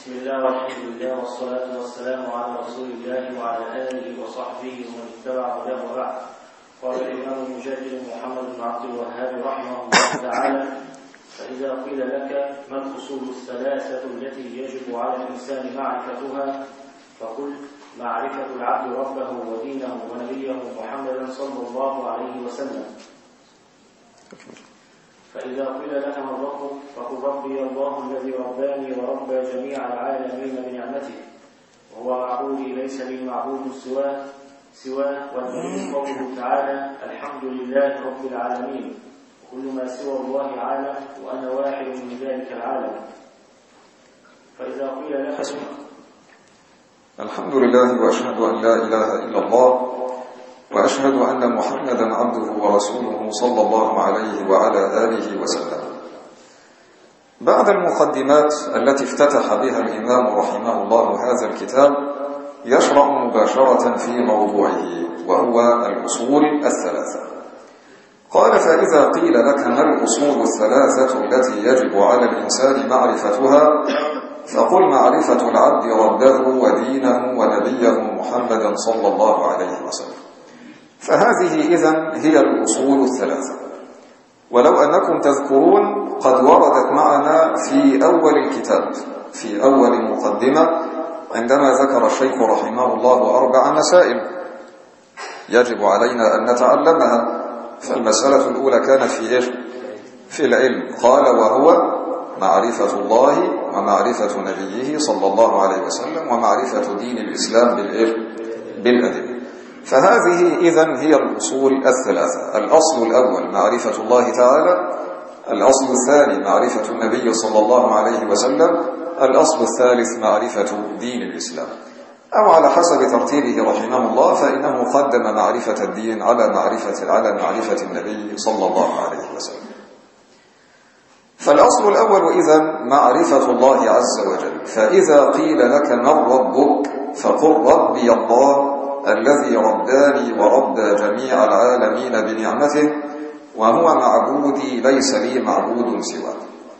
بسم الله والحمد لله والصلاة والسلام على رسول الله وعلى آله وصحبه ومن اتبع هداه وبعد. قال الإمام المجدد محمد بن عبد الوهاب رحمه الله تعالى: فإذا قيل لك ما الأصول الثلاثة التي يجب على الإنسان معرفتها؟ فقل: معرفة العبد ربه ودينه ونبيه محمدا صلى الله عليه وسلم. فإذا قيل لك من ربك؟ فقل: ربي الله الذي رباني وربى جميع العالمين بنعمته، وهو معبودي ليس لي معبود سواه والدليل قوله تعالى: الحمد لله رب العالمين، وكل ما سوى الله عالم وأنا واحد من ذلك العالم. فإذا قيل لك الحمد لله وأشهد أن لا إله إلا الله وأشهد أن محمدا عبده ورسوله صلى الله عليه وعلى آله وسلم. بعد المقدمات التي افتتح بها الإمام رحمه الله هذا الكتاب، يشرع مباشرة في موضوعه، وهو الأصول الثلاثة. قال: فإذا قيل لك ما الأصول الثلاثة التي يجب على الإنسان معرفتها؟ فقل: معرفة العبد ربه ودينه ونبيه محمدا صلى الله عليه وسلم. فهذه إذن هي الأصول الثلاثة. ولو أنكم تذكرون قد وردت معنا في أول الكتاب، في أول مقدمة، عندما ذكر الشيخ رحمه الله 4 مسائل يجب علينا أن نتعلمها. فالمسألة الأولى كانت في إيش؟ في العلم. قال: وهو معرفة الله ومعرفة نبيه صلى الله عليه وسلم ومعرفة دين الإسلام بالأدلة. فهذه إذن هي الأصول الثلاثة. الأصل الأول معرفة الله تعالى، الأصل الثاني معرفة النبي صلى الله عليه وسلم، الأصل الثالث معرفة دين الإسلام. أو على حسب ترتيبه رحمه الله، فإنه قدم معرفة الدين على معرفة النبي صلى الله عليه وسلم. فالأصل الأول إذن معرفة الله عز وجل. فإذا قيل لك من ربك؟ فقل: ربي الله الذي رباني وربى جميع العالمين بنعمته، وهو معبودي ليس لي معبود سواه.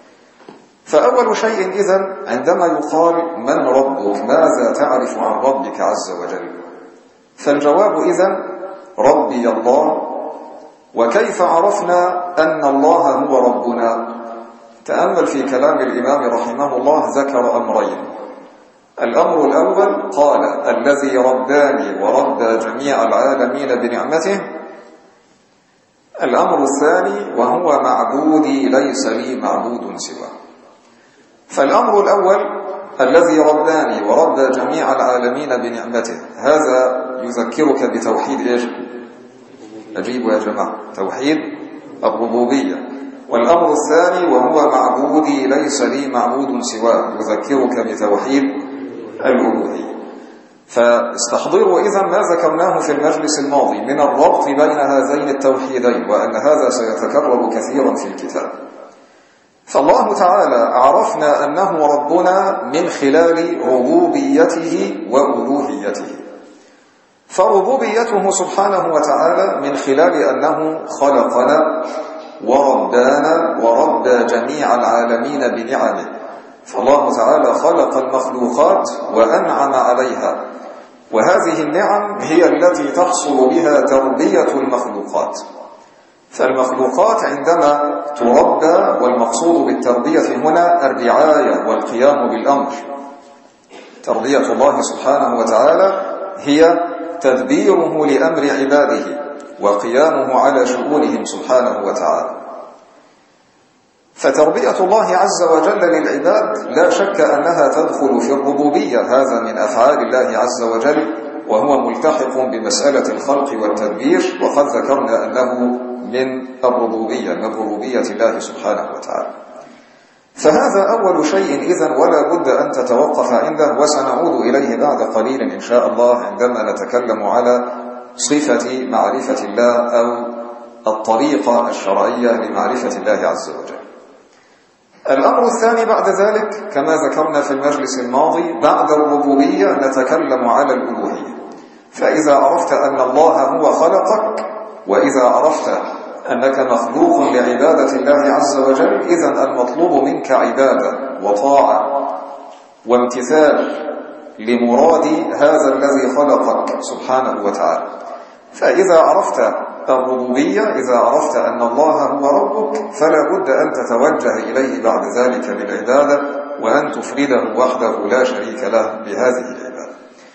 فأول شيء إذن عندما يقال من ربك، ماذا تعرف عن ربك عز وجل؟ فالجواب إذن ربي الله. وكيف عرفنا أن الله هو ربنا؟ تأمل في كلام الإمام رحمه الله، ذكر أمرين. الأمر الأول قال: الذي رباني وربى جميع العالمين بنعمته. الأمر الثاني: وهو معبودي ليس لي معبود سواه. فالأمر الأول الذي رباني وربى جميع العالمين بنعمته، هذا يذكرك بتوحيد إيش؟ أجيبوا يا جماعة، توحيد الربوبية. والأمر الثاني: وهو معبودي ليس لي معبود سواه، يذكرك بتوحيد الألوهية. فاستحضروا إذن ما ذكرناه في المجلس الماضي من الربط بين هذين التوحيدين، وأن هذا سيتكرر كثيرا في الكتاب. فالله تعالى عرفنا أنه ربنا من خلال ربوبيته وألوهيته. فربوبيته سبحانه وتعالى من خلال أنه خلقنا وربانا وربى جميع العالمين بنعمه. فالله تعالى خلق المخلوقات وأنعم عليها، وهذه النعم هي التي تحصل بها تربية المخلوقات. فالمخلوقات عندما تربى، والمقصود بالتربية هنا الرعاية والقيام بالأمر. تربية الله سبحانه وتعالى هي تدبيره لأمر عباده وقيامه على شؤونهم سبحانه وتعالى. فتربية الله عز وجل للعباد لا شك أنها تدخل في الربوبية، هذا من أفعال الله عز وجل، وهو ملتحق بمسألة الخلق والتدبير، وقد ذكرنا أنه من الربوبية، من ربوبية الله سبحانه وتعالى. فهذا أول شيء إذن، ولا بد أن تتوقف عنده، وسنعود إليه بعد قليل إن شاء الله عندما نتكلم على صفة معرفة الله أو الطريقة الشرعية لمعرفة الله عز وجل. الأمر الثاني بعد ذلك كما ذكرنا في المجلس الماضي، بعد الربوبية نتكلم على الألوهية. فإذا عرفت أن الله هو خلقك، وإذا عرفت أنك مخلوق لعبادة الله عز وجل، إذن المطلوب منك عبادة وطاعة. وامتثال لمراد هذا الذي خلقك سبحانه وتعالى. فإذا عرفت الربوبية، إذا عرفت أن الله هو ربك، فلا بد أن تتوجه إليه بعد ذلك بالعبادة، وأن تفرده وحده لا شريك له بهذه العبادة.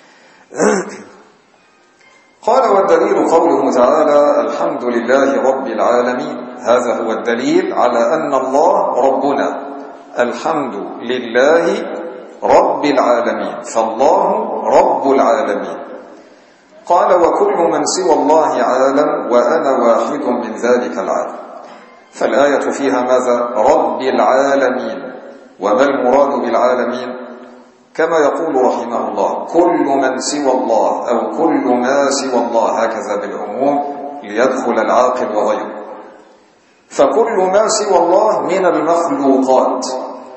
قال: والدليل قوله تعالى: الحمد لله رب العالمين. هذا هو الدليل على أن الله ربنا، الحمد لله رب العالمين، فالله رب العالمين. قال: وكل من سوى الله عالم وأنا واحد من ذلك العالم. فالآية فيها ماذا؟ رب العالمين. وما المراد بالعالمين؟ كما يقول رحمه الله: كل من سوى الله، أو كل ما سوى الله، هكذا بالعموم ليدخل العاقل وغيره. فكل ما سوى الله من المخلوقات،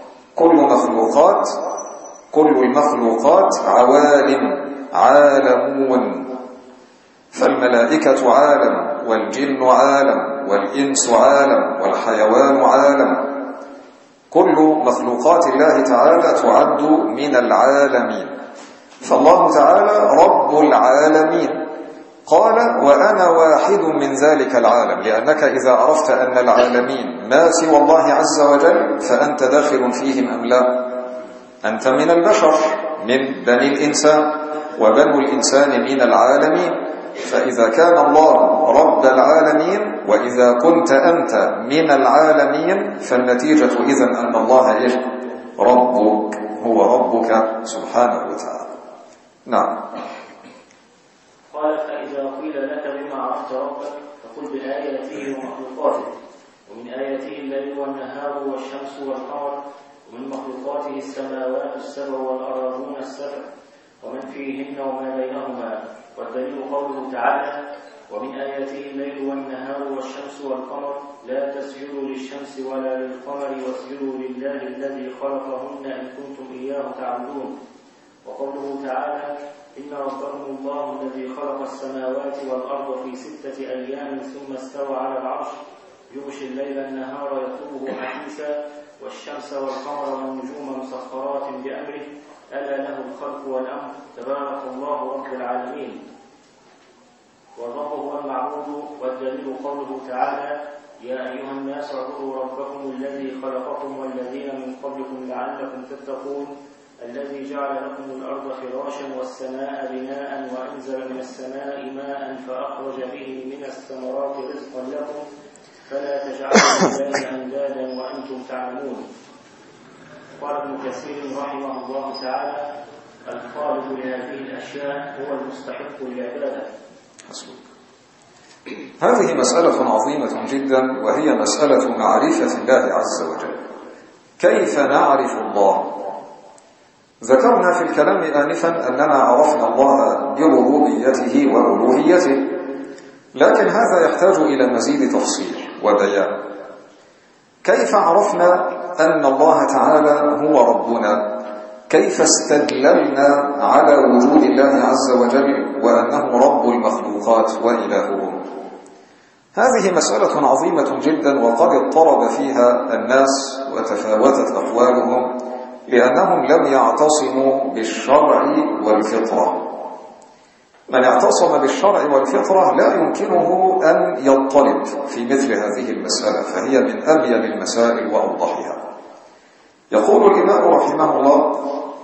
كل المخلوقات عوالم، عالمون. فالملائكة عالم، والجن عالم، والإنس عالم، والحيوان عالم. كل مخلوقات الله تعالى تعد من العالمين، فالله تعالى رب العالمين. قال: وأنا واحد من ذلك العالم، لأنك إذا عرفت أن العالمين ما سوى الله عز وجل فأنت داخل فيهم أم لا؟ أنت من البشر، من بني الإنسان، وبنو الإنسان من العالمين. فإذا كان الله رب العالمين، وإذا كنت أنت من العالمين، فالنتيجة إذن أن الله ربك، هو ربك سبحانه وتعالى. نعم. قال: فإذا قيل لك بما عرفت ربك فقل بآياته ومخلوقاته، ومن آياته الليل والنهار والشمس والقمر، ومن مخلوقاته السماوات السبع والأراضون السبع ومن فيهن وما بينهما. والدليل قوله تعالى: ومن آياته الليل والنهار والشمس والقمر لا تسجدوا للشمس ولا للقمر واسجدوا لله الذي خلقهن إن كنتم إياه تعبدون. وقوله تعالى: إن ربكم الله الذي خلق السماوات والأرض في 6 أيام ثم استوى على العرش يغشي الليل النهار يطلبه حثيثا والشمس والقمر والنجوم مسخرات بأمره ألا له الخلق والأمر تبارك الله رب العالمين. والرب هو المعبود. والدليل قوله تعالى: يا أيها الناس اعبدوا ربكم الذي خلقكم والذين من قبلكم لعلكم تتقون الذي جعل لكم الأرض فراشا والسماء بناء وأنزل من السماء ماء فأخرج به من الثمرات رزقا لكم فلا تجعلوا لله أندادا وأنتم تعلمون. قال ابن كثير رحمه الله تعالى: الخالق لهذه الأشياء هو المستحق للعبادة. هذه مسألة عظيمة جدا، وهي مسألة معرفة الله عز وجل. كيف نعرف الله؟ ذكرنا في الكلام آنفا أننا عرفنا الله بربوبيته وألوهيته، لكن هذا يحتاج إلى مزيد تفصيل وبيان. كيف عرفنا أن الله تعالى هو ربنا؟ كيف استدللنا على وجود الله عز وجل وأنه رب المخلوقات وإلههم؟ هذه مسألة عظيمة جدا، وقد اضطرب فيها الناس وتفاوتت أقوالهم، لأنهم لم يعتصموا بالشرع والفطرة. من اعتصم بالشرع والفطرة لا يمكنه أن يضطرب في مثل هذه المسألة، فهي من أبين المسائل وأوضحها. يقول الإمام رحمه الله: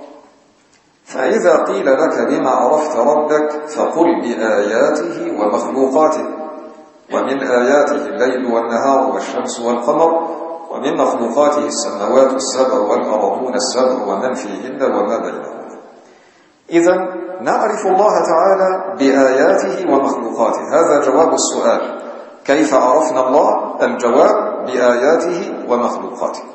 فإذا قيل لك بما عرفت ربك فقل بآياته ومخلوقاته، ومن آياته الليل والنهار والشمس والقمر، ومن مخلوقاته السماوات السبع والأرضون السبع ومن فيهن وما بينهما. إذن نعرف الله تعالى بآياته ومخلوقاته. هذا جواب السؤال: كيف عرفنا الله؟ الجواب: بآياته ومخلوقاته.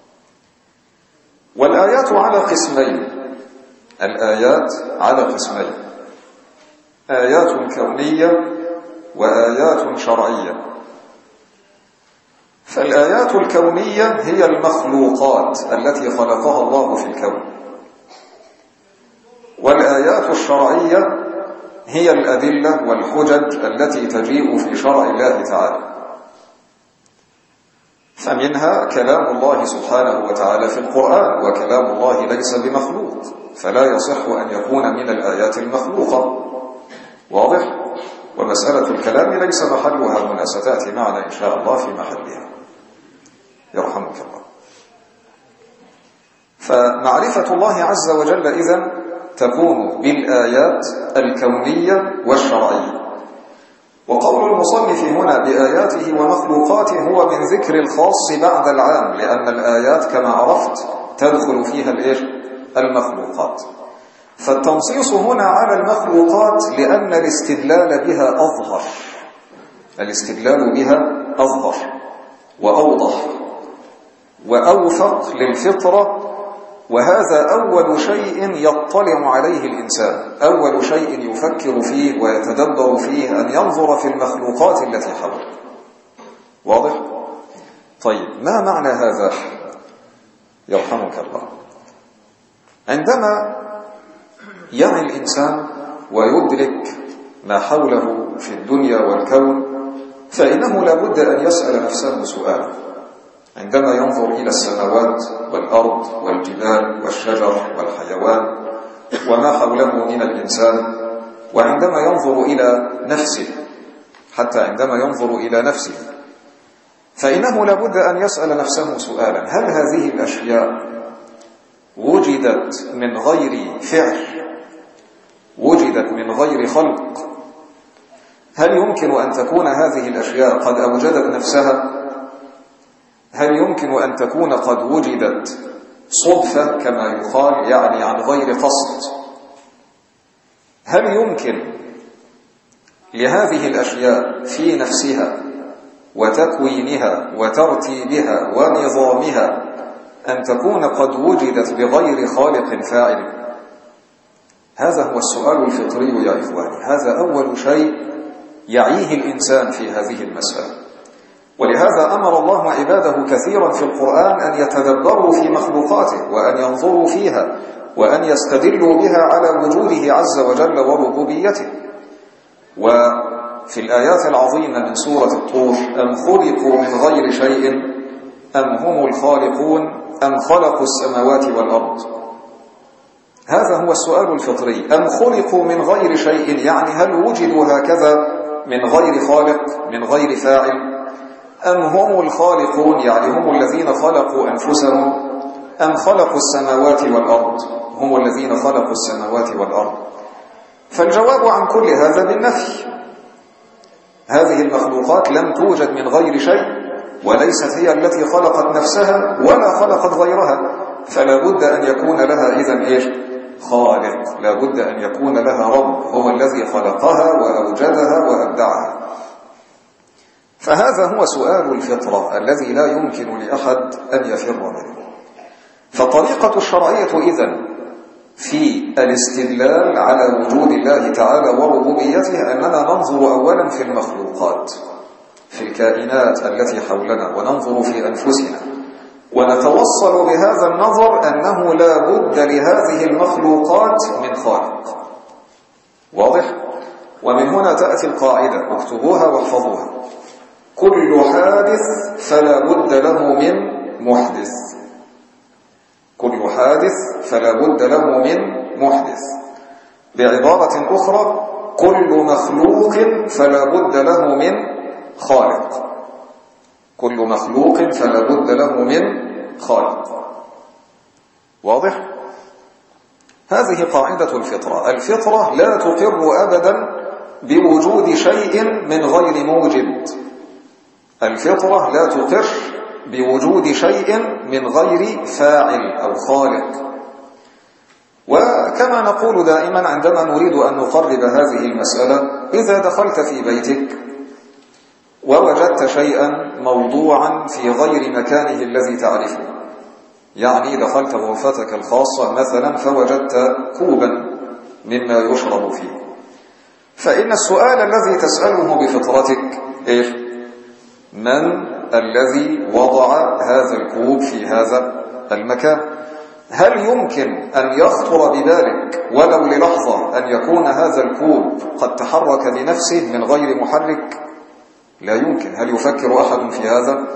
والآيات على قسمين. الآيات على قسمين: آيات كونية وآيات شرعية. فالآيات الكونية هي المخلوقات التي خلقها الله في الكون، والآيات الشرعية هي الأدلة والحجج التي تجيء في شرع الله تعالى. فمنها كلام الله سبحانه وتعالى في القرآن، وكلام الله ليس بمخلوق، فلا يصح أن يكون من الآيات المخلوقة. واضح؟ ومسألة الكلام ليس محلها هنا، ستأتي معنا إن شاء الله في محلها يرحمك الله. فمعرفة الله عز وجل إذن تكون بالآيات الكونية والشرعية. وقول المصنف هنا بآياته ومخلوقاته هو من ذكر الخاص بعد العام، لأن الآيات كما عرفت تدخل فيها المخلوقات. فالتنصيص هنا على المخلوقات لأن الاستدلال بها أظهر، الاستدلال بها أظهر وأوضح وأوفق للفطرة، وهذا أول شيء يطلع عليه الإنسان، أول شيء يفكر فيه ويتدبر فيه أن ينظر في المخلوقات التي حوله. واضح؟ طيب، ما معنى هذا يرحمك الله؟ عندما يعي الإنسان ويدرك ما حوله في الدنيا والكون، فإنه لابد أن يسأل نفسه سؤالا. عندما ينظر إلى السماوات والأرض والجبال والشجر والحيوان وما حوله من الإنسان، وعندما ينظر إلى نفسه، حتى عندما ينظر إلى نفسه، فإنه لابد أن يسأل نفسه سؤالا: هل هذه الأشياء وجدت من غير فعل؟ وجدت من غير خلق؟ هل يمكن أن تكون هذه الأشياء قد أوجدت نفسها؟ هل يمكن أن تكون قد وجدت صدفة كما يقال، يعني عن غير قصد؟ هل يمكن لهذه الأشياء في نفسها وتكوينها وترتيبها ونظامها أن تكون قد وجدت بغير خالق فاعل؟ هذا هو السؤال الفطري يا إخواني، هذا أول شيء يعيه الإنسان في هذه المسألة. ولهذا أمر الله عباده كثيرا في القرآن أن يتدبروا في مخلوقاته وأن ينظروا فيها وأن يستدلوا بها على وجوده عز وجل وربوبيته. وفي الآيات العظيمة من سورة الطور: أم خلقوا من غير شيء أم هم الخالقون أم خلقوا السماوات والأرض. هذا هو السؤال الفطري: أم خلقوا من غير شيء، يعني هل وجدوا هكذا من غير خالق من غير فاعل؟ أم هم الخالقون، يعني هم الذين خلقوا أنفسهم؟ أم خلقوا السماوات والأرض، هم الذين خلقوا السماوات والأرض. فالجواب عن كل هذا بالنفي. هذه المخلوقات لم توجد من غير شيء، وليست هي التي خلقت نفسها ولا خلقت غيرها، فلا بد أن يكون لها إذن إيش؟ خالق، لا بد أن يكون لها رب هو الذي خلقها وأوجدها وأبدعها. فهذا هو سؤال الفطرة الذي لا يمكن لأحد أن يفر منه. فطريقة الشرعية إذن في الاستدلال على وجود الله تعالى وربوبيته أننا ننظر أولا في المخلوقات، في الكائنات التي حولنا، وننظر في أنفسنا، ونتوصل بهذا النظر أنه لا بد لهذه المخلوقات من خالق. واضح؟ ومن هنا تأتي القاعدة، اكتبوها واحفظوها: كل حادث فلا بد له من محدث. كل حادث فلا بد له من محدث. بعبارة أخرى: كل مخلوق فلا بد له من خالق. كل مخلوق فلا بد له من خالق. واضح؟ هذه قاعدة الفطرة. الفطرة لا تقر أبدا بوجود شيء من غير موجد. الفطرة لا تقر بوجود شيء من غير فاعل أو خالق. وكما نقول دائما عندما نريد أن نقرب هذه المسألة: إذا دخلت في بيتك ووجدت شيئا موضوعا في غير مكانه الذي تعرفه، يعني دخلت غرفتك الخاصة مثلا فوجدت كوبا مما يشرب فيه، فإن السؤال الذي تسأله بفطرتك إيش؟ من الذي وضع هذا الكوب في هذا المكان؟ هل يمكن أن يخطر ببالك ولو للحظة أن يكون هذا الكوب قد تحرك بنفسه من غير محرك؟ لا يمكن. هل يفكر أحد في هذا؟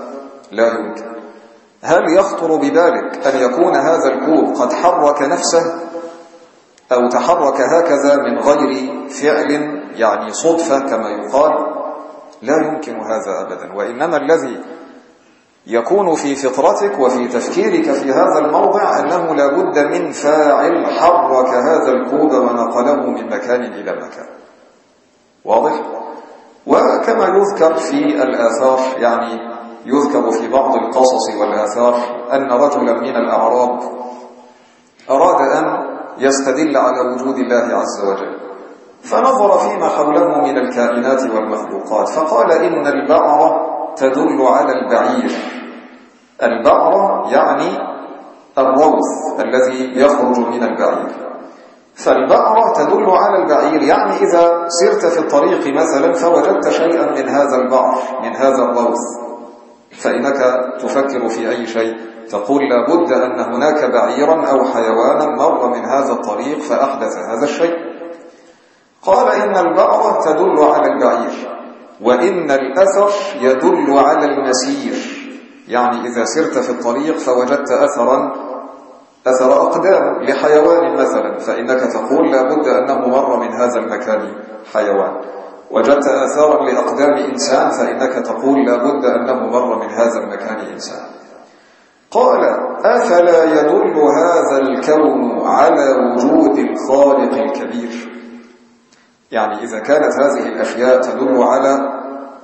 لا يمكن. هل يخطر ببالك أن يكون هذا الكوب قد حرك نفسه أو تحرك هكذا من غير فعل، يعني صدفة كما يقال؟ لا يمكن هذا أبدا. وإنما الذي يكون في فطرتك وفي تفكيرك في هذا الموضع أنه لا بد من فاعل حرك هذا الكوب ونقله من مكان إلى مكان. واضح؟ وكما يذكر في الآثار، يعني يذكر في بعض القصص والآثار أن رجلا من الأعراب أراد أن يستدل على وجود الله عز وجل، فنظر فيما حوله من الكائنات والمخلوقات فقال إن البعرة تدل على البعير. البعرة يعني الروث الذي يخرج من البعير، فالبعرة تدل على البعير، يعني إذا سرت في الطريق مثلا فوجدت شيئا من هذا البعر، من هذا الروث، فإنك تفكر في أي شيء تقول لابد أن هناك بعيرا أو حيوانا مر من هذا الطريق فأحدث هذا الشيء. قال إن البعرة تدل على البعير، وإن الأثر يدل على المسير، يعني إذا سرت في الطريق فوجدت أثر أقدام لحيوان مثلا فإنك تقول لابد أنه مر من هذا المكان حيوان. وجدت آثارا لأقدام إنسان فإنك تقول لابد أنه مر من هذا المكان إنسان. قال أفلا يدل هذا الكون على وجود الخالق الكبير؟ يعني إذا كانت هذه الأشياء تدل على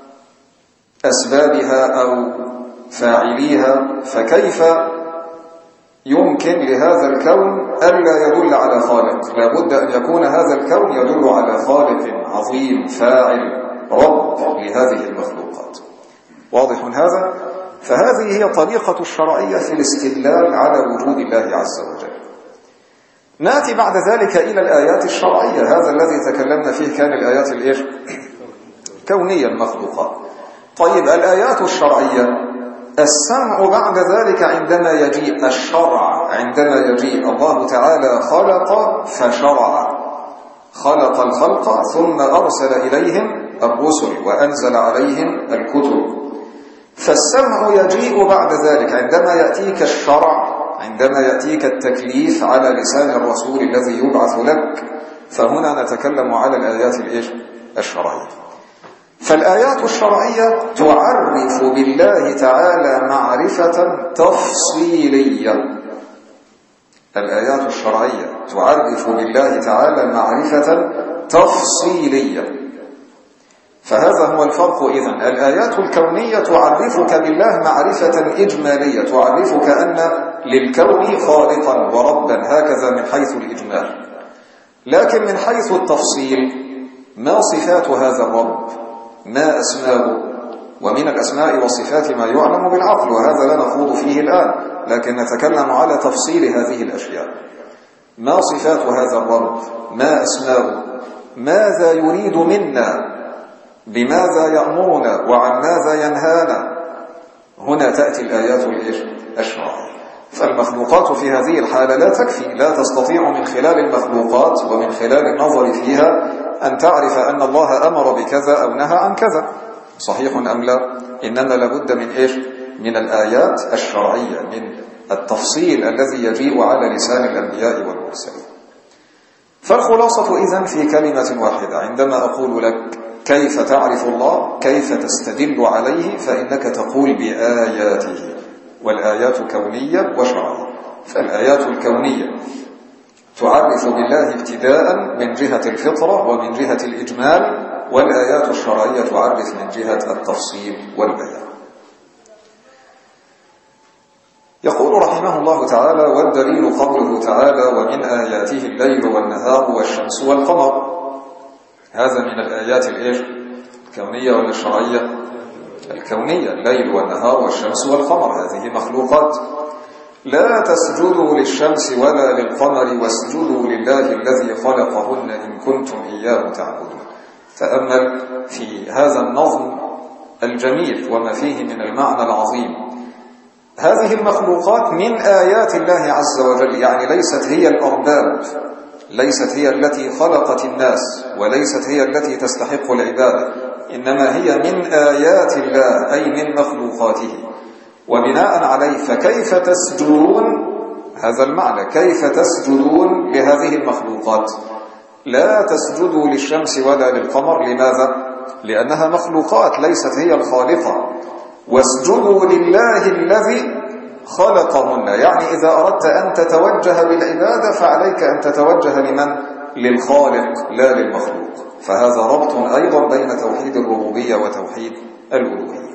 أسبابها أو فاعليها، فكيف يمكن لهذا الكون ألا يدل على خالق؟ لابد أن يكون هذا الكون يدل على خالق عظيم فاعل رب لهذه المخلوقات. واضح هذا؟ فهذه هي طريقة الشرعية في الاستدلال على وجود الله عز وجل. نأتي بعد ذلك إلى الآيات الشرعية. هذا الذي تكلمنا فيه كان الآيات الكونية المخلوقة. طيب الآيات الشرعية، السمع بعد ذلك عندما يجيء الشرع، عندما يجيء الله تعالى خلق فشرع، خلق الخلق ثم أرسل إليهم الرسل وأنزل عليهم الكتب. فالسمع يجيء بعد ذلك عندما يأتيك الشرع، عندما يأتيك التكليف على لسان الرسول الذي يبعث لك. فهنا نتكلم على الآيات الشرعية. فالآيات الشرعية تعرف بالله تعالى معرفة تفصيلية. الآيات الشرعية تعرف بالله تعالى معرفة تفصيلية. فهذا هو الفرق. إذن الآيات الكونية تعرفك بالله معرفة إجمالية، تعرفك أن للكون خالقا وربا، هكذا من حيث الإجمال. لكن من حيث التفصيل، ما صفات هذا الرب؟ ما أسماؤه؟ ومن الأسماء والصفات ما يعلم بالعقل، وهذا لا نخوض فيه الآن، لكن نتكلم على تفصيل هذه الأشياء. ما صفات هذا الرب؟ ما أسماؤه؟ ماذا يريد منا؟ بماذا يأمرنا؟ وعن ماذا ينهانا؟ هنا تأتي الآيات الشرعية. فالمخلوقات في هذه الحالة لا تكفي، لا تستطيع من خلال المخلوقات ومن خلال النظر فيها أن تعرف أن الله أمر بكذا أو نهى عن كذا. صحيح أم لا؟ إنما لابد من من الآيات الشرعية، من التفصيل الذي يجيء على لسان الأنبياء والمرسلين. فالخلاصة إذن في كلمة واحدة، عندما أقول لك كيف تعرف الله، كيف تستدل عليه، فإنك تقول بآياته. والآيات كونية وشرعية. فالآيات الكونية تعرف بالله ابتداء من جهة الفطرة ومن جهة الإجمال، والآيات الشرعية تعرف من جهة التفصيل والبيان. يقول رحمه الله تعالى: والدليل قوله تعالى: ومن آياته الليل والنهار والشمس والقمر. هذا من الآيات الكونية ولا الشرعية؟ الكونية. الليل والنهار والشمس والقمر هذه مخلوقات. لا تسجدوا للشمس ولا للقمر واسجدوا لله الذي خلقهن إن كنتم إياه تعبدون. تأمل في هذا النظم الجميل وما فيه من المعنى العظيم. هذه المخلوقات من آيات الله عز وجل، يعني ليست هي الأرباب، ليست هي التي خلقت الناس، وليست هي التي تستحق العبادة، إنما هي من آيات الله، أي من مخلوقاته. وبناء عليه فكيف تسجدون، هذا المعنى، كيف تسجدون لهذه المخلوقات؟ لا تسجدوا للشمس ولا للقمر. لماذا؟ لأنها مخلوقات ليست هي الخالقة. واسجدوا لله الذي خلقهن، يعني إذا أردت أن تتوجه بالعبادة فعليك أن تتوجه لمن؟ للخالق لا للمخلوق. فهذا ربط أيضا بين توحيد الربوبية وتوحيد الألوهية.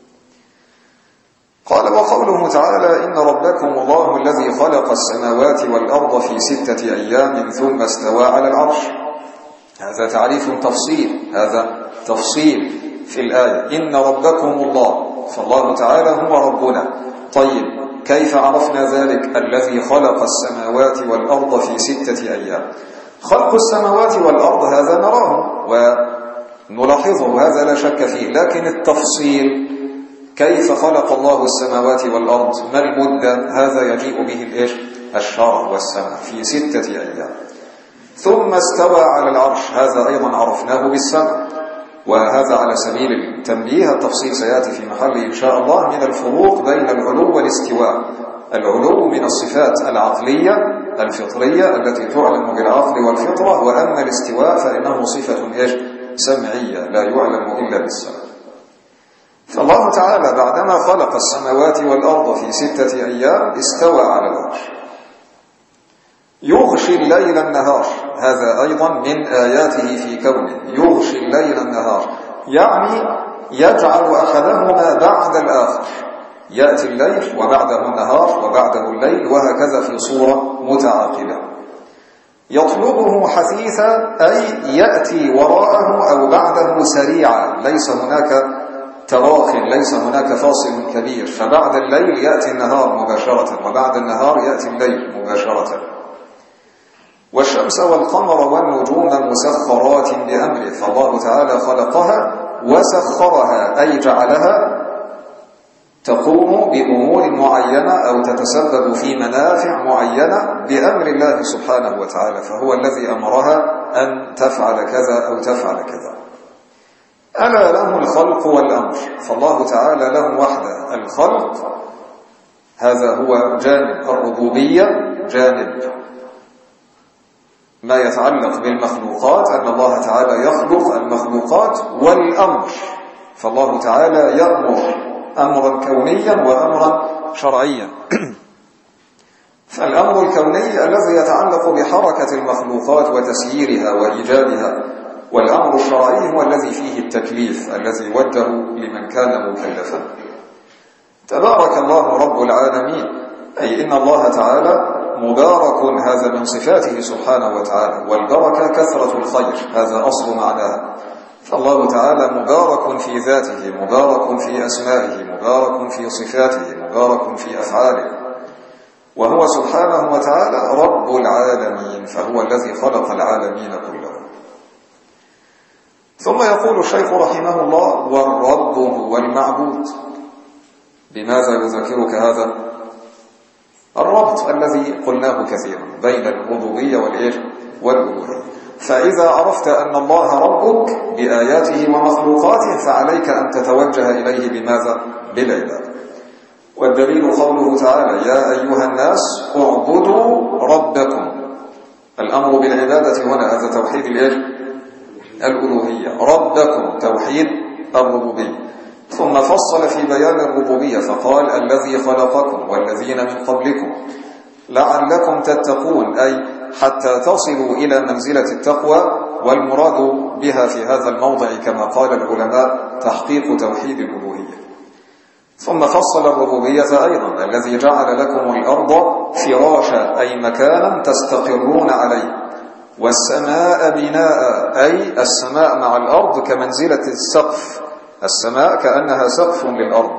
قال: وقوله تعالى: إن ربكم الله الذي خلق السماوات والأرض في 6 أيام ثم استوى على العرش. هذا تعريف تفصيل، هذا تفصيل في الآية. إن ربكم الله، فالله تعالى هو ربنا. طيب كيف عرفنا ذلك؟ الذي خلق السماوات والأرض في 6 أيام. خلق السماوات والأرض هذا نراه ونلاحظه، هذا لا شك فيه، لكن التفصيل كيف خلق الله السماوات والأرض، ما المدة، هذا يجيء به الشرع والسمع في 6 أيام. ثم استوى على العرش، هذا أيضا عرفناه بالسمع، وهذا على سبيل التنبيه. التفصيل سيأتي في محله إن شاء الله، من الفروق بين العلو والاستواء. العلو من الصفات العقلية الفطرية التي تعلم بالعقل والفطرة، وأما الاستواء فإنه صفة سمعية لا يعلم إلا بالسمع. فالله تعالى بعدما خلق السماوات والأرض في 6 أيام استوى على العرش. يغشي الليل النهار، هذا أيضا من آياته في كونه. يغشي الليل النهار يعني يجعل أحدهما بعد الآخر، يأتي الليل وبعده النهار وبعده الليل، وهكذا في صورة متعاقبة. يطلبه حثيثا أي يأتي وراءه أو بعده سريعا، ليس هناك تراخٍ، ليس هناك فاصل كبير، فبعد الليل يأتي النهار مباشرة وبعد النهار يأتي الليل مباشرة. والشمس والقمر والنجوم مسخرات بأمره، فالله تعالى خلقها وسخرها أي جعلها تقوم بأمور معينة أو تتسبب في منافع معينة بأمر الله سبحانه وتعالى، فهو الذي أمرها أن تفعل كذا أو تفعل كذا. ألا له الخلق والأمر، فالله تعالى له وحده الخلق، هذا هو جانب الربوبية، جانب ما يتعلق بالمخلوقات أن الله تعالى يخلق المخلوقات، والأمر فالله تعالى يأمر أمرا كونيا وأمرا شرعيا. فالأمر الكوني الذي يتعلق بحركة المخلوقات وتسييرها وإيجابها، والأمر الشرعي هو الذي فيه التكليف الذي وجه لمن كان مكلفا. تبارك الله رب العالمين، أي إن الله تعالى مبارك، هذا من صفاته سبحانه وتعالى، والبركة كثرة الخير، هذا أصل معناها. فالله تعالى مبارك في ذاته، مبارك في أسمائه، مبارك في صفاته، مبارك في أفعاله، وهو سبحانه وتعالى رب العالمين، فهو الذي خلق العالمين كلهم. ثم يقول الشيخ رحمه الله: والرب هو المعبود. بماذا يذكرك هذا؟ الربط الذي قلناه كثيرا بين الربوبية والألوهية. فإذا عرفت أن الله ربك بآياته ومخلوقاته فعليك أن تتوجه إليه بماذا؟ بالعبادة. والدليل قوله تعالى: يا أيها الناس اعبدوا ربكم. الأمر بالعبادة هنا هذا توحيد الألوهية، ربكم توحيد الربوبية. ثم فصل في بيان الربوبية فقال: الذي خلقكم والذين من قبلكم لعلكم تتقون، أي حتى تصلوا إلى منزلة التقوى، والمراد بها في هذا الموضع كما قال العلماء تحقيق توحيد الألوهية. ثم فصل الربوبية أيضا: الذي جعل لكم الأرض فراشا أي مكانا تستقرون عليه، والسماء بناء أي السماء مع الأرض كمنزلة السقف، السماء كأنها سقف للأرض.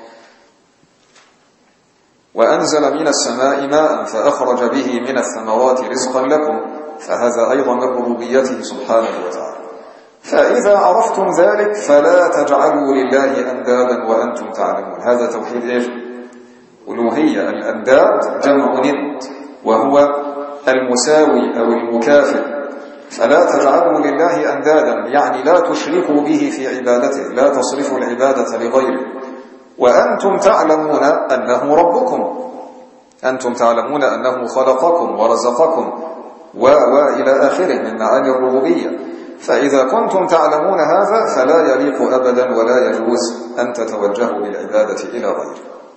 وأنزل من السماء ماء فأخرج به من الثمرات رزقا لكم، فهذا أيضا من ربوبيته سبحانه وتعالى. فإذا عرفتم ذلك فلا تجعلوا لله أندادا وأنتم تعلمون، هذا توحيد ألوهية. الأنداد جمع ند، وهو المساوي أو المكافئ. فلا تجعلوا لله أندادا يعني لا تشركوا به في عبادته، لا تصرفوا العبادة لغيره. وأنتم تعلمون أنه ربكم، أنتم تعلمون أنه خلقكم ورزقكم وإلى آخره من معاني الربوبية. فإذا كنتم تعلمون هذا فلا يليق أبدا ولا يجوز أن تتوجهوا بالعبادة إلى غيره.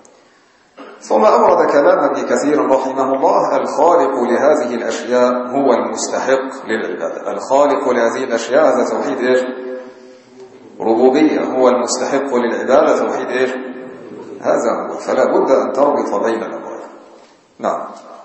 ثم أورد كلام ابن كثير رحمه الله: الخالق لهذه الأشياء هو المستحق للعبادة. الخالق لهذه الأشياء هذا توحيد إيش؟ ربوبية. هو المستحق للعبادة توحيد إيش؟ هذا هو. فلا بد أن تربط بين الأمرين. نعم.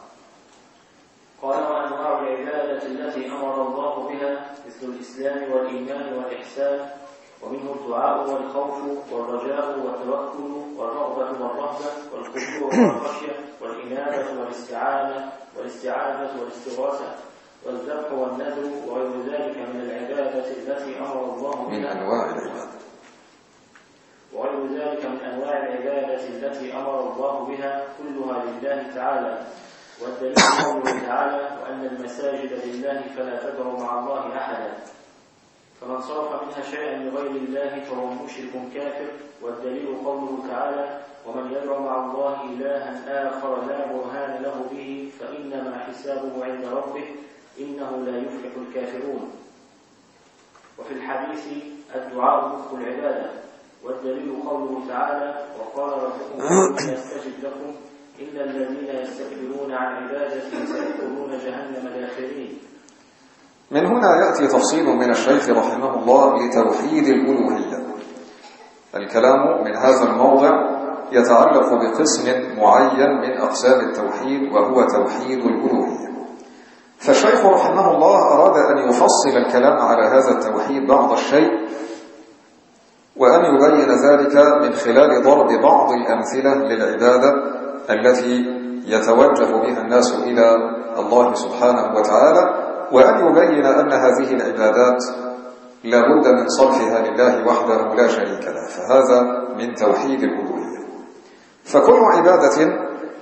قال: وأنواع العبادة التي أمر الله بها مثل الإسلام والإيمان والإحسان، ومنه الدعاء والخوف والرجاء والتوكل والرغبة والرهبة والخشوع والخشية والإنابة والاستعاذة والاستغاثة والذبح والنذر وغير ذلك من العبادة التي أمر الله بها من أنواع العبادة، وغير ذلك من أنواع العبادة التي أمر الله بها كلها لله تعالى. والدليل قوله تعالى: وأن المساجد لله فلا تدعوا مع الله أحدا. فمن صرف منها شيئا لغير الله فهو مشرك كافر. والدليل قوله تعالى: ومن يدعو مع الله إلها آخر لا برهان له به فإنما حسابه عند ربه إنه لا يفلح الكافرون. وفي الحديث: الدعاء مخ العبادة. والدليل قوله تعالى: وقال ربكم لا يستجب لكم إلا الذين يستكبرون عن عبادتي سيدخلون جهنم داخرين. من هنا يأتي تفصيل من الشيخ رحمه الله لتوحيد الألوهية. الكلام من هذا الموضع يتعلق بقسم معين من أقسام التوحيد وهو توحيد الألوهية. فالشيخ رحمه الله أراد أن يفصل الكلام على هذا التوحيد بعض الشيء، وأن يبين ذلك من خلال ضرب بعض الأمثلة للعبادة التي يتوجه بها الناس إلى الله سبحانه وتعالى، وأن يبين أن هذه العبادات لا بد من صرفها لله وحده لا شريك له. فهذا من توحيد الألوهية. فكل عبادة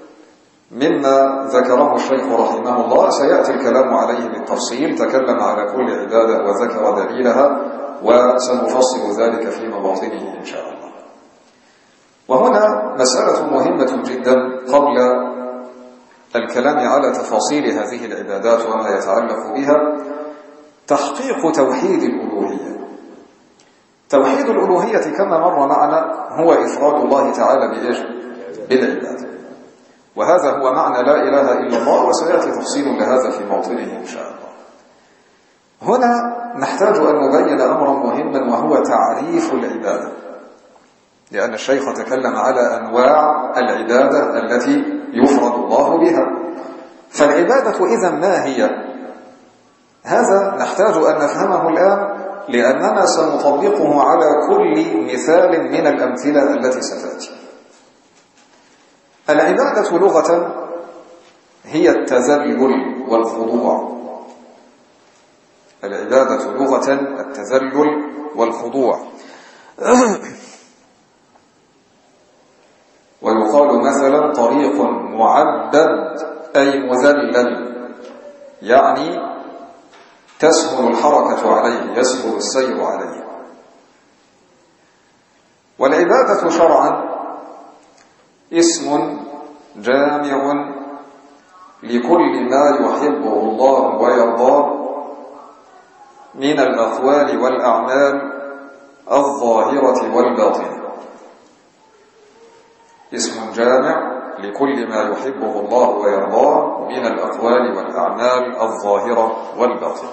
مما ذكره الشيخ رحمه الله سيأتي الكلام عليه بالتفصيل. تكلم على كل عبادة وذكر دليلها، وسنفصل ذلك في مواطنه إن شاء الله. وهنا مسألة مهمة جدا قبل الكلام على تفاصيل هذه العبادات وما يتعلق بها: تحقيق توحيد الألوهية. توحيد الألوهية كما مر معنا هو إفراد الله تعالى بإيش؟ بالعبادة. وهذا هو معنى لا إله إلا الله، وسيأتي تفصيل لهذا في موطنه إن شاء الله. هنا نحتاج أن نبين أمرا مهما وهو تعريف العبادة، لأن الشيخ تكلم على أنواع العبادة التي يفرد الله بها. فالعبادة إذن ما هي؟ هذا نحتاج أن نفهمه الآن، لأننا سنطبقه على كل مثال من الأمثلة التي ستأتي. العبادة لغة هي التذلل والخضوع. العبادة لغة التذلل والخضوع. ويقال مثلا: طريق معبد أي مذلل، يعني تسهل الحركة عليه، يسهل السير عليه. والعبادة شرعا اسم جامع لكل ما يحبه الله ويرضاه من الأقوال والأعمال الظاهرة والباطنة. اسم جامع لكل ما يحبه الله ويرضاه من الأقوال والأعمال الظاهرة والباطنة.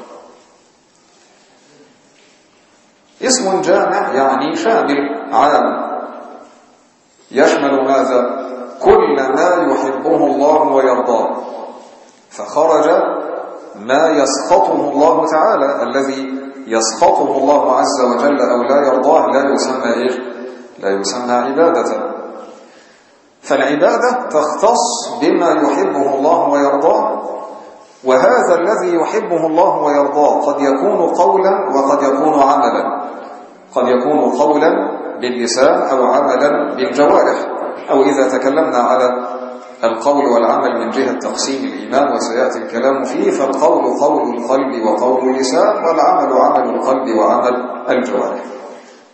اسم جامع يعني شامل عام، يشمل ماذا؟ كل ما يحبه الله ويرضاه. فخرج ما يسخطه الله تعالى، الذي يسخطه الله عز وجل أو لا يرضاه لا يسمى إيش؟ لا يسمى عبادة. فالعبادة تختص بما يحبه الله ويرضاه، وهذا الذي يحبه الله ويرضاه قد يكون قولا وقد يكون عملا. قد يكون قولا باللسان أو عملا بالجوارح، أو إذا تكلمنا على القول والعمل من جهة تقسيم الإيمان وسيأتي الكلام فيه، فالقول قول القلب وقول اللسان، والعمل عمل القلب وعمل الجوارح.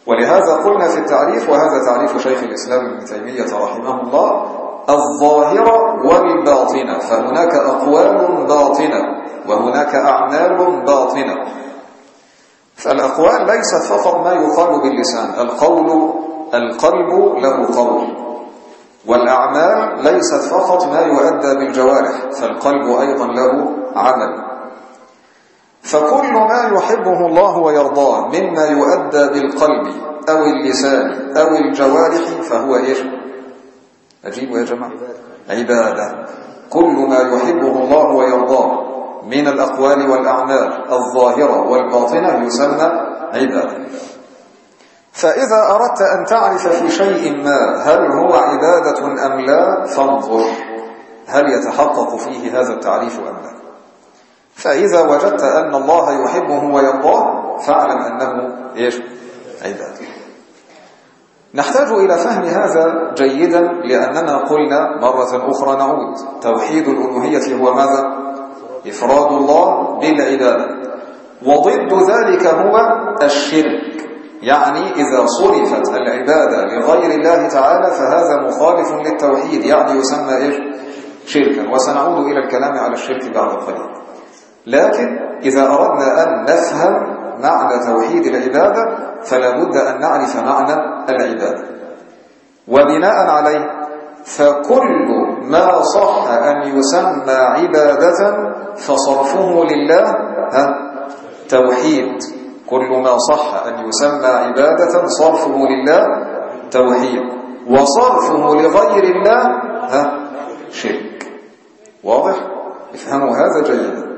ولهذا قلنا في التعريف، وهذا تعريف شيخ الإسلام ابن تيمية رحمه الله: الظاهرة والباطنة، فهناك أقوال باطنة وهناك أعمال باطنة. فالأقوال ليست فقط ما يقال باللسان، القلب له قول، والأعمال ليست فقط ما يؤدى بالجوارح، فالقلب أيضا له عمل. فكل ما يحبه الله ويرضاه مما يؤدى بالقلب أو اللسان أو الجوارح فهو إيش؟ أجيبوا يا جماعة، عبادة. كل ما يحبه الله ويرضاه من الأقوال والأعمال الظاهرة والباطنة يسمى عبادة. فإذا أردت أن تعرف في شيء ما هل هو عبادة أم لا، فانظر هل يتحقق فيه هذا التعريف أم لا. فإذا وجدت أن الله يحبه ويرضاه فاعلم أنه إيش؟ عبادة. نحتاج إلى فهم هذا جيدا، لأننا قلنا مرة أخرى نعود: توحيد الألوهية هو ماذا؟ إفراد الله بالعبادة، وضد ذلك هو الشرك. يعني إذا صرفت العبادة لغير الله تعالى فهذا مخالف للتوحيد، يعني يسمى إيش؟ شركا، وسنعود إلى الكلام على الشرك بعد قليل. لكن إذا أردنا أن نفهم معنى توحيد العبادة فلا بد أن نعرف معنى العبادة، وبناء عليه فكل ما صح أن يسمى عبادة فصرفه لله توحيد. كل ما صح أن يسمى عبادة صرفه لله توحيد، وصرفه لغير الله شرك. واضح؟ افهموا هذا جيدا.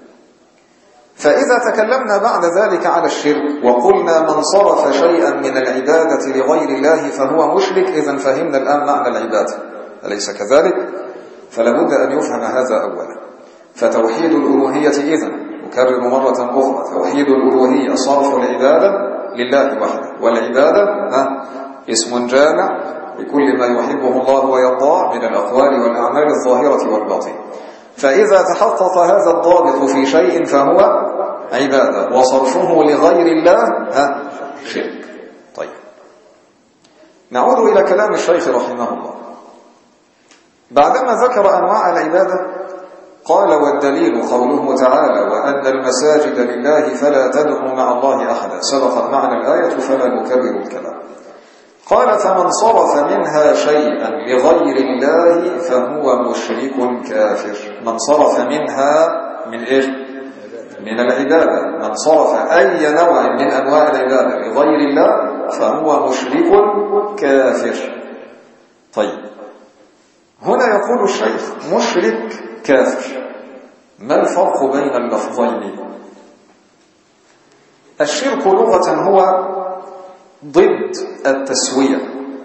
فإذا تكلمنا بعد ذلك على الشرك وقلنا من صرف شيئا من العبادة لغير الله فهو مشرك، إذن فهمنا الآن معنى العبادة، أليس كذلك؟ فلا بد أن يفهم هذا أولا. فتوحيد الألوهية إذن أكرر مرة أخرى: توحيد الألوهية صرف العبادة لله وحده، والعبادة اسم جامع لكل ما يحبه الله ويرضاه من الأقوال والأعمال الظاهرة والباطنة. فإذا تحقق هذا الضابط في شيء فهو عبادة، وصرفه لغير الله شرك. طيب، نعود إلى كلام الشيخ رحمه الله. بعدما ذكر أنواع العبادة قال: والدليل قوله تعالى: وأن المساجد لله فلا تدعوا مع الله أحدا. سبقت معنا الآية فلا نكرر الكلام. قال: فمن صرف منها شيئا لغير الله فهو مشرك كافر. من صرف منها من إيش؟ من العبادة. من صرف أي نوع من أنواع العبادة لغير الله فهو مشرك كافر. طيب، هنا يقول الشيخ مشرك كافر، ما الفرق بين اللفظين؟ الشرك لغة هو ضد التسوية.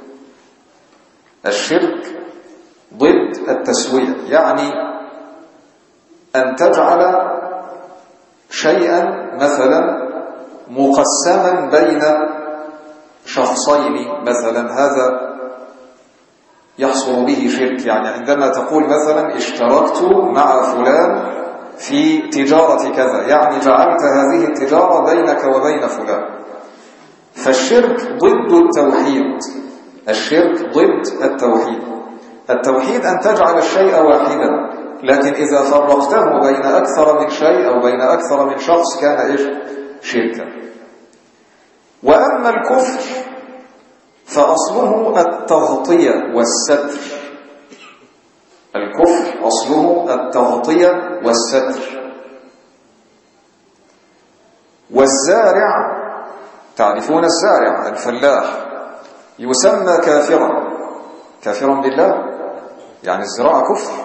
الشرك ضد التسوية، يعني أن تجعل شيئا مثلا مقسما بين شخصين مثلا، هذا يحصل به شرك. يعني عندما تقول مثلا اشتركت مع فلان في تجارة كذا، يعني جعلت هذه التجارة بينك وبين فلان. فالشرك ضد التوحيد. الشرك ضد التوحيد. التوحيد أن تجعل الشيء واحدا، لكن إذا فرقته بين أكثر من شيء أو بين أكثر من شخص كان إيش؟ شركا. وأما الكفر فأصله التغطية والستر. الكفر أصله التغطية والستر. والزارع، تعرفون الزارع الفلاح، يسمى كافرا. كافرا بالله يعني الزراعة كفر.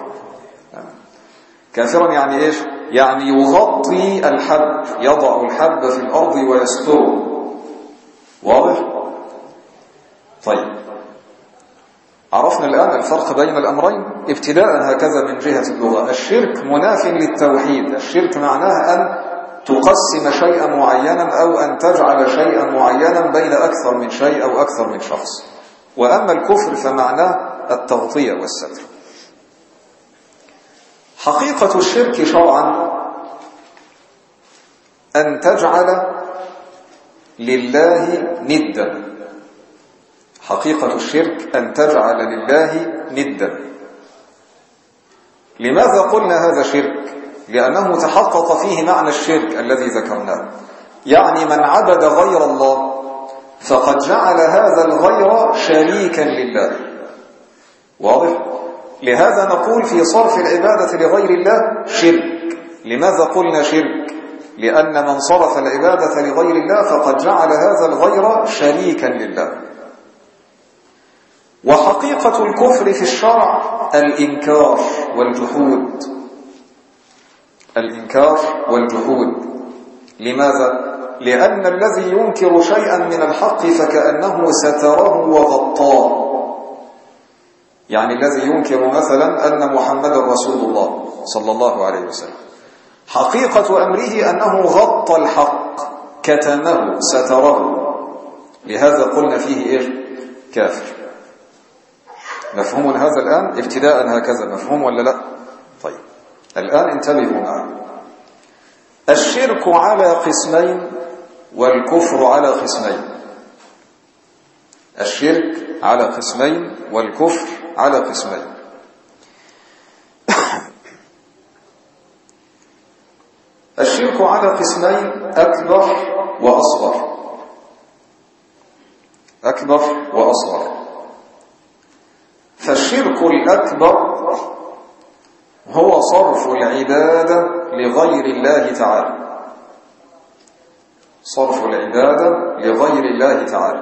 كافرا يعني إيش؟ يعني يغطي الحب، يضع الحب في الأرض ويستره. واضح؟ طيب، عرفنا الآن الفرق بين الأمرين ابتداء هكذا من جهة اللغة. الشرك مناف للتوحيد. الشرك معناه أن تقسم شيئا معينا أو أن تجعل شيئا معينا بين أكثر من شيء أو أكثر من شخص. وأما الكفر فمعناه التغطية والستر. حقيقة الشرك شرعا أن تجعل لله ندا. حقيقة الشرك أن تجعل لله ندا. لماذا قلنا هذا شرك؟ لأنه تحقق فيه معنى الشرك الذي ذكرناه، يعني من عبد غير الله فقد جعل هذا الغير شريكا لله. واضح؟ لهذا نقول في صرف العبادة لغير الله شرك. لماذا قلنا شرك؟ لأن من صرف العبادة لغير الله فقد جعل هذا الغير شريكا لله. وحقيقة الكفر في الشرع الإنكار والجحود. الإنكار والجحود. لماذا؟ لأن الذي ينكر شيئا من الحق فكأنه ستره وغطاه. يعني الذي ينكر مثلا أن محمدا رسول الله صلى الله عليه وسلم، حقيقة أمره أنه غطى الحق، كتمه، ستره. لهذا قلنا فيه إيش؟ كافر. مفهوم هذا الآن؟ ابتداء هكذا مفهوم ولا لا؟ طيب الآن انتبهوا معي. الشرك على قسمين والكفر على قسمين. الشرك على قسمين والكفر على قسمين. الشرك على قسمين أكبر وأصغر. أكبر وأصغر. فالشرك الأكبر هو صرف العبادة لغير الله تعالى. صرف العبادة لغير الله تعالى.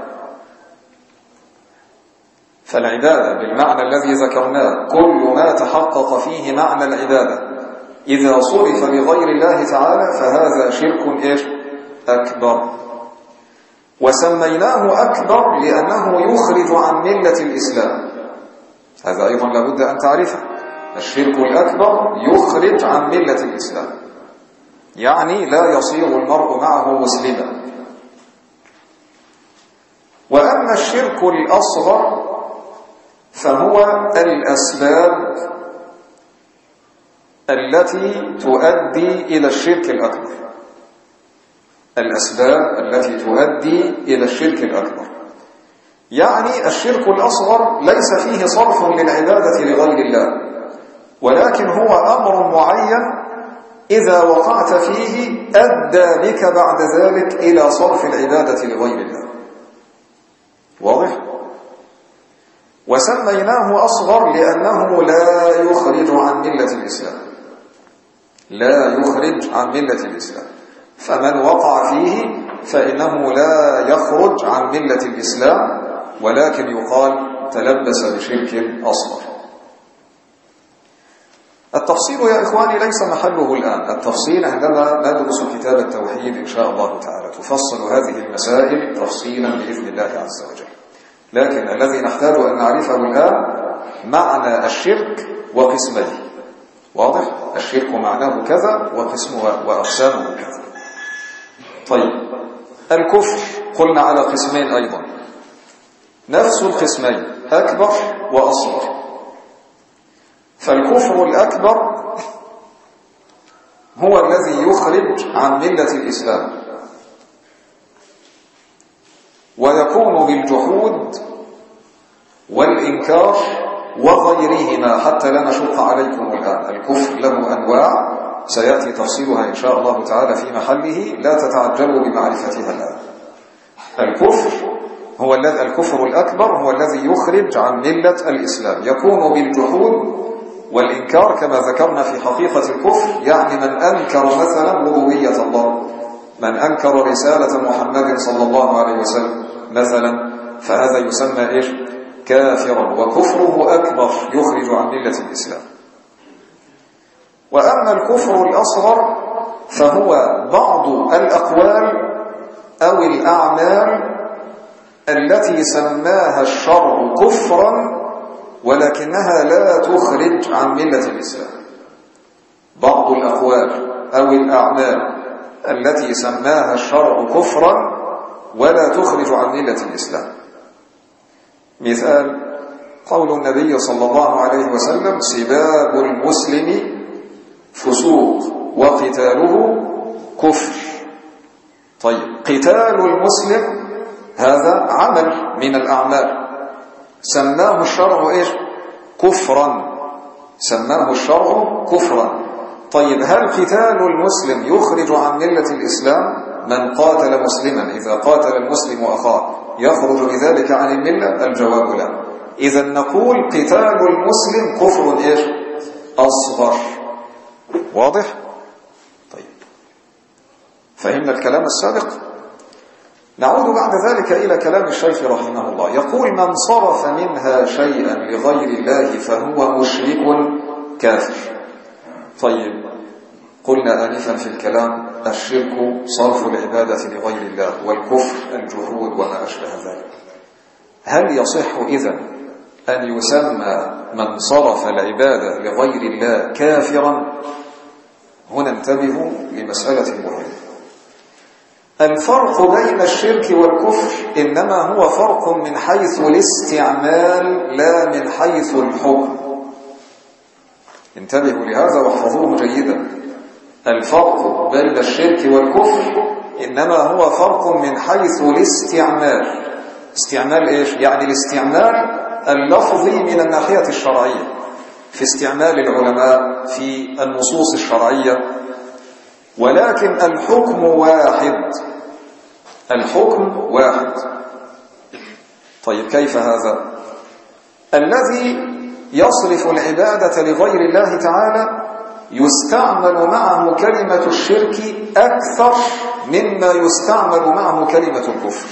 فالعبادة بالمعنى الذي ذكرناه كل ما تحقق فيه معنى العبادة إذا صرف لغير الله تعالى فهذا شرك إيش؟ أكبر. وسميناه أكبر لأنه يخرج عن ملة الإسلام. هذا أيضا لابد أن تعرفه. الشرك الأكبر يخرج عن ملة الإسلام، يعني لا يصير المرء معه مسلما. وأما الشرك الأصغر فهو الأسباب التي تؤدي إلى الشرك الأكبر. الأسباب التي تؤدي إلى الشرك الأكبر. يعني الشرك الأصغر ليس فيه صرف للعبادة لغير الله، ولكن هو أمر معين إذا وقعت فيه أدى بك بعد ذلك إلى صرف العبادة لغير الله. واضح؟ وسميناه أصغر لأنه لا يخرج عن ملة الإسلام. لا يخرج عن ملة الإسلام. فمن وقع فيه فإنه لا يخرج عن ملة الإسلام، ولكن يقال تلبس بشرك أصغر. التفصيل يا إخواني ليس محله الآن. التفصيل عندما ندرس كتاب التوحيد إن شاء الله تعالى تفصل هذه المسائل تفصيلا بإذن الله عز وجل. لكن الذي نحتاج أن نعرفه الآن معنى الشرك وقسمه. واضح؟ الشرك معناه كذا وقسمه وأقسامه كذا. طيب الكفر قلنا على قسمين أيضا، نفس القسمين أكبر وأصغر. فالكفر الأكبر هو الذي يخرج عن ملة الإسلام، ويكون بالجحود والإنكار وغيرهما حتى لا نشق عليكم الآن. الكفر له أنواع سيأتي تفصيلها إن شاء الله تعالى في محله، لا تتعجلوا بمعرفتها الآن. الكفر الأكبر هو الذي يخرج عن ملة الإسلام، يكون بالجحود والإنكار كما ذكرنا في حقيقة الكفر، يعني من أنكر مثلا ربوبية الله، من أنكر رسالة محمد صلى الله عليه وسلم مثلا، فهذا يسمى إيش؟ كافرا، وكفره أكبر يخرج عن ملة الإسلام. وأما الكفر الأصغر فهو بعض الأقوال أو الأعمال التي سماها الشرع كفرا ولكنها لا تخرج عن ملة الإسلام. بعض الأقوال أو الأعمال التي سماها الشرع كفرا ولا تخرج عن ملة الإسلام. مثال قول النبي صلى الله عليه وسلم: سباب المسلم فسوق وقتاله كفر. طيب قتال المسلم هذا عمل من الأعمال سماه الشرع إيش؟ كفرا، سماه الشرع كفرا. طيب هل قتال المسلم يخرج عن ملة الإسلام؟ من قاتل مسلما إذا قاتل المسلم أخاه يخرج بذلك عن الملة؟ الجواب لا. إذا نقول قتال المسلم كفر إيش؟ أصغر. واضح؟ طيب فهمنا الكلام السابق. نعود بعد ذلك إلى كلام الشيخ رحمه الله، يقول من صرف منها شيئا لغير الله فهو مشرك كافر. طيب قلنا آنفا في الكلام الشرك صرف العبادة لغير الله، والكفر الجحود وما أشبه ذلك. هل يصح إذن أن يسمى من صرف العبادة لغير الله كافرا؟ هنا انتبهوا لمسألة مهمة. الفرق بين الشرك والكفر إنما هو فرق من حيث الاستعمال لا من حيث الحكم. انتبهوا لهذا واحفظوه جيدا. الفرق بين الشرك والكفر إنما هو فرق من حيث الاستعمال. استعمال إيش؟ يعني الاستعمال اللفظي من الناحية الشرعية، في استعمال العلماء في النصوص الشرعية، ولكن الحكم واحد. الحكم واحد. طيب كيف هذا؟ الذي يصرف العبادة لغير الله تعالى يستعمل معه كلمة الشرك أكثر مما يستعمل معه كلمة الكفر.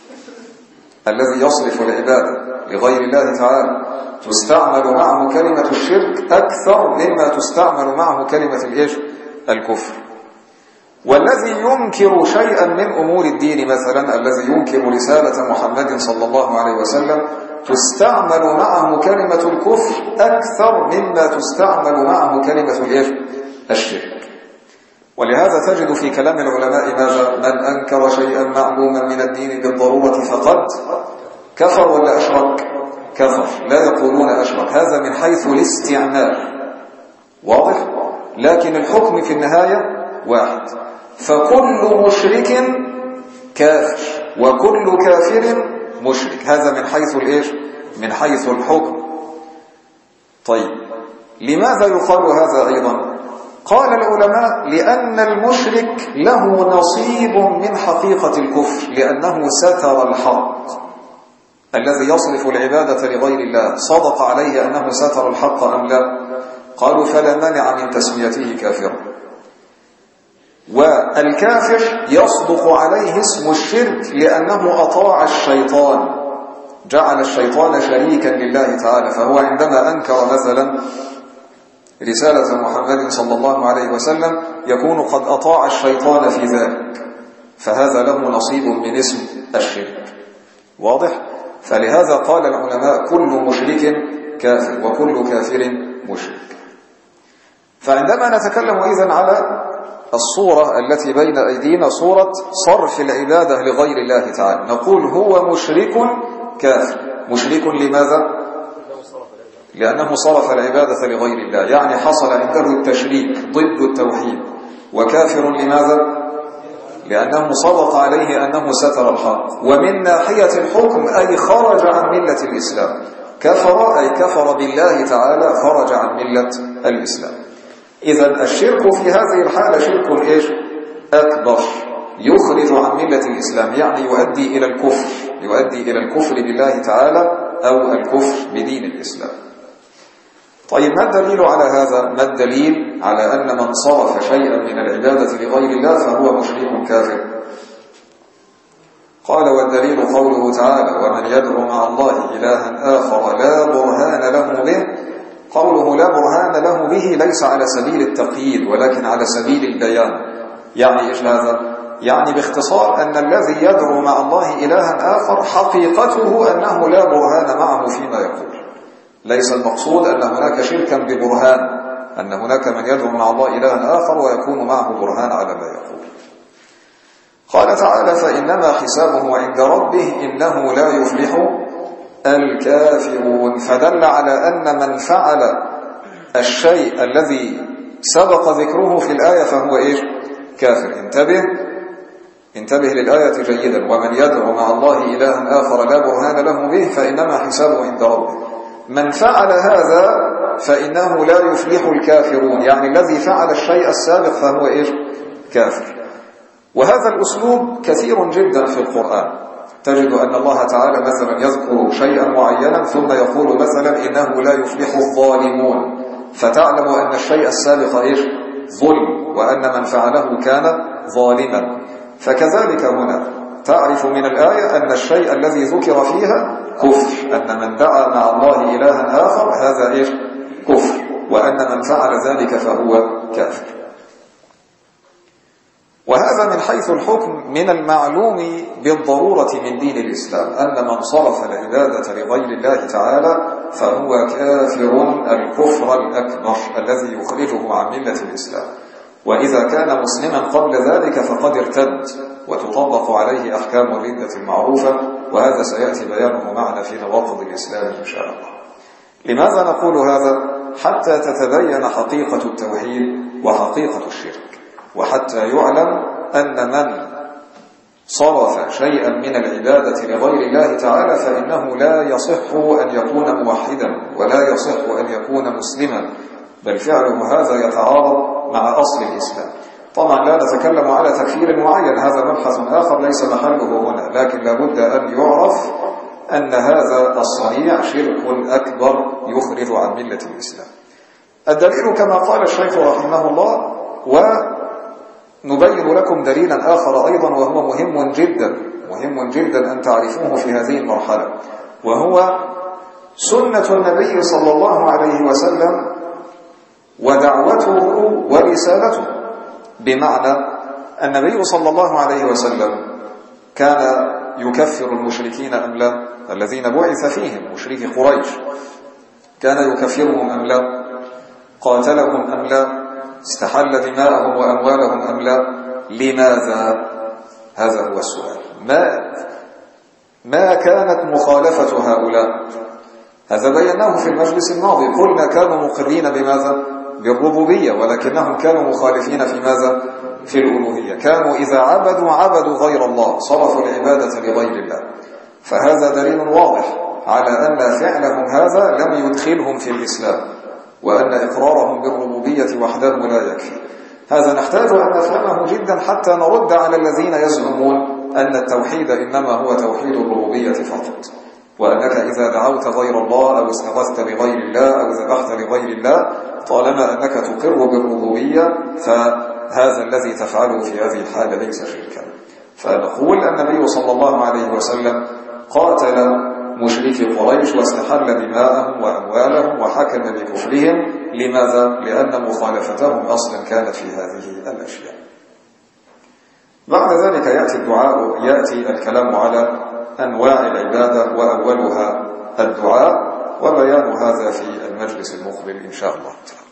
الذي يصرف العبادة لغير الله تعالى تستعمل معه كلمة الشرك أكثر مما تستعمل معه كلمة الإيش؟ الكفر. والذي ينكر شيئا من أمور الدين، مثلا الذي ينكر رسالة محمد صلى الله عليه وسلم، تستعمل معه كلمة الكفر أكثر مما تستعمل معه كلمة الإيش؟ الشرك. ولهذا تجد في كلام العلماء ماذا؟ من أنكر شيئا معلوما من الدين بالضرورة فقد كفر ولا أشرك؟ كفر. لا يقولون أشرك، هذا من حيث الاستعمال. واضح؟ لكن الحكم في النهاية واحد. فكل مشرك كافر وكل كافر مشرك. هذا من حيث الإيش؟ من حيث الحكم. طيب لماذا يقال هذا أيضا؟ قال العلماء لأن المشرك له نصيب من حقيقة الكفر، لأنه ستر الحق. الذي يصرف العبادة لغير الله صدق عليه أنه ستر الحق أم لا؟ قالوا فلا مانع من تسميته كافرا. والكافر يصدق عليه اسم الشرك لأنه أطاع الشيطان، جعل الشيطان شريكا لله تعالى. فهو عندما أنكر مثلا رسالة محمد صلى الله عليه وسلم يكون قد أطاع الشيطان في ذلك، فهذا له نصيب من اسم الشرك. واضح؟ فلهذا قال العلماء كل مشرك كافر وكل كافر مشرك. فعندما نتكلم إذن على الصورة التي بين أيدينا، صورة صرف العبادة لغير الله تعالى، نقول هو مشرك كافر. مشرك لماذا؟ لأنه صرف العبادة لغير الله، يعني حصل عنده التشريك ضد التوحيد. وكافر لماذا؟ لأنه صدق عليه أنه ستر الحق. ومن ناحية الحكم أي خرج عن ملة الإسلام. كفر أي كفر بالله تعالى، خرج عن ملة الإسلام. إذن الشرك في هذه الحالة شرك إيش؟ أكبر، يخرج عن ملة الإسلام، يعني يؤدي إلى الكفر، يؤدي إلى الكفر بالله تعالى أو الكفر بدين الإسلام. طيب ما الدليل على هذا؟ ما الدليل على أن من صرف شيئا من العبادة لغير الله فهو مشرك كافر؟ قال والدليل قوله تعالى ومن يدعو مع الله إلها آخر لا برهان له به. قوله لا برهان له به ليس على سبيل التقييد ولكن على سبيل البيان. يعني إيش هذا؟ يعني باختصار أن الذي يدعو مع الله إلها آخر حقيقته أنه لا برهان معه فيما يقول. ليس المقصود أن هناك شركا ببرهان، أن هناك من يدعو مع الله إلها آخر ويكون معه برهان على ما يقول. قال تعالى فإنما حسابه عند ربه إنه لا يفلح الكافرون. فدل على أن من فعل الشيء الذي سبق ذكره في الآية فهو إيش؟ كافر. انتبه، انتبه للآية جيدا: ومن يدعو مع الله إلها آخر لا برهان له به فإنما حسابه عند ربه. من فعل هذا فإنه لا يفلح الكافرون، يعني الذي فعل الشيء السابق فهو إيش؟ كافر. وهذا الأسلوب كثير جدا في القرآن، تجد أن الله تعالى مثلا يذكر شيئا معينا ثم يقول مثلا إنه لا يفلح الظالمون، فتعلم أن الشيء السابق إيش؟ ظلم، وأن من فعله كان ظالما. فكذلك هنا تعرف من الآية أن الشيء الذي ذكر فيها كفر، أن من دعا مع الله إلها آخر هذا إيش؟ كفر، وأن من فعل ذلك فهو كافر. وهذا من حيث الحكم من المعلوم بالضرورة من دين الإسلام، أن من صرف العبادة لغير الله تعالى فهو كافر الكفر الأكبر الذي يخرجه عن ملة الإسلام. وإذا كان مسلما قبل ذلك فقد ارتد وتطبق عليه أحكام الردة المعروفة، وهذا سيأتي بيانه معنا في نواقض الإسلام إن شاء الله. لماذا نقول هذا؟ حتى تتبين حقيقة التوحيد وحقيقة الشرك، وحتى يعلم أن من صرف شيئا من العبادة لغير الله تعالى فإنه لا يصح أن يكون موحدا ولا يصح أن يكون مسلما، بل فعله هذا يتعارض مع أصل الإسلام. طبعا لا نتكلم على تكفير معين، هذا مبحث آخر ليس محله هنا، لكن لابد أن يعرف أن هذا الصنيع شرك أكبر يخرج عن ملة الإسلام. الدليل كما قال الشيخ رحمه الله، ونبين لكم دليلا آخر أيضا وهو مهم جدا أن تعرفوه في هذه المرحلة، وهو سنة النبي صلى الله عليه وسلم ودعوته ورسالته. بمعنى النبي صلى الله عليه وسلم كان يكفر المشركين أم لا؟ الذين بعث فيهم مشركي قريش، كان يكفرهم أم لا؟ قاتلهم أم لا؟ استحل دماءهم وأموالهم أم لا؟ لماذا؟ هذا هو السؤال. ما كانت مخالفة هؤلاء؟ هذا بيناه في المجلس الماضي، قلنا كانوا مقرين بماذا؟ بالربوبية، ولكنهم كانوا مخالفين في ماذا؟ في الألوهية. كانوا إذا عبدوا غير الله صرفوا العبادة لغير الله. فهذا دليل واضح على أن فعلهم هذا لم يدخلهم في الإسلام، وأن إقرارهم بالربوبية وحده لا يكفي. هذا نحتاج أن نفهمه جدا حتى نرد على الذين يزعمون أن التوحيد إنما هو توحيد الربوبية فقط، وأنك إذا دعوت غير الله أو استغثت بغير الله أو ذبحت لغير الله طالما أنك تقر بالربوبية فهذا الذي تفعله في هذه الحالة ليس شركا. فنقول النبي صلى الله عليه وسلم قاتل مشركي قريش واستحل دماءهم وأموالهم وحكم بكفرهم. لماذا؟ لأن مخالفتهم أصلا كانت في هذه الأشياء. بعد ذلك يأتي الكلام على أنواع العبادة وأولها الدعاء، وبيان هذا في المجلس المقبل إن شاء الله تعالى.